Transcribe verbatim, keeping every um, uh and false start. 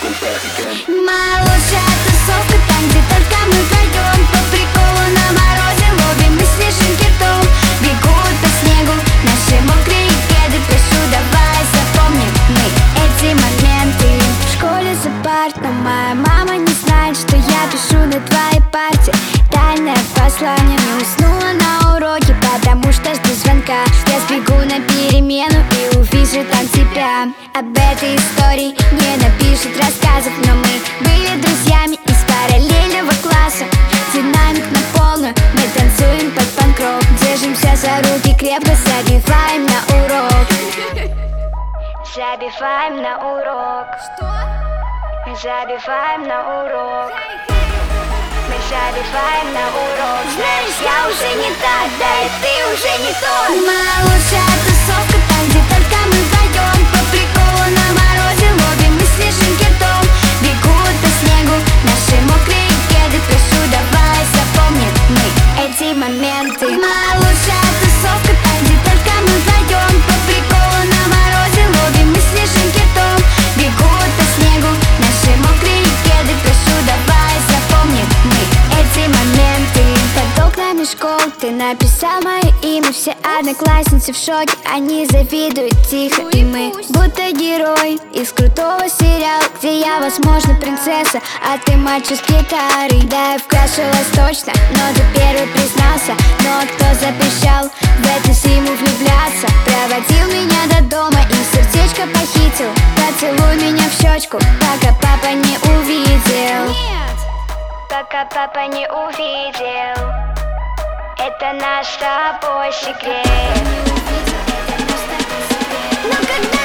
Моя лучшая тусовка там, где только мы вдвоем. По приколу на морозе ловим мы снежинки ртом. Бегут по снегу наши мокрые кеды. Пишу, давай запомним мы эти моменты. В школе за парт, но моя мама не знает, что я пишу на твоей парте тайное послание. Не уснула на уроке, потому что жду звонка. Я сбегу на перемену и увижу там тебя. Об этой истории не напишут рассказов, но мы были друзьями из параллельного класса. Динамик на полную, мы танцуем под панк-рок. Держимся за руки крепко, забиваем на урок. Забиваем на урок. Что? Мы забиваем на урок. Мы забиваем на урок. Знаешь, я уже не та, да и ты уже не тот. Моя лучшая тусовка там, где только мы вдвоем. По приколу на морозе ловим мы снежинки ртом. Бегут по снегу наши мокрые кеды. Пишу, давай запомним мы эти моменты. Моя лучшая тусовка там, где только мы вдвоем. По приколу на морозе ловим мы снежинки ртом. Бегут по снегу наши мокрые кеды. Пишу, давай запомним мы эти моменты. Под окнами школ ты написал мое имя. Все одноклассницы в шоке, они завидуют тихо. И мы будто герой из крутого сериала, где я, возможно, принцесса, а ты мачо с гитарой. Да, я вкрашилась точно, но ты первый признался. Но кто запрещал в эту зиму влюбляться? Проводил меня до дома и сердечко похитил. Поцелуй меня в щечку, пока папа не увидел. Нет! Пока папа не увидел. Это наш с тобой секрет. Не увидел, это наш с тобой секрет. Но когда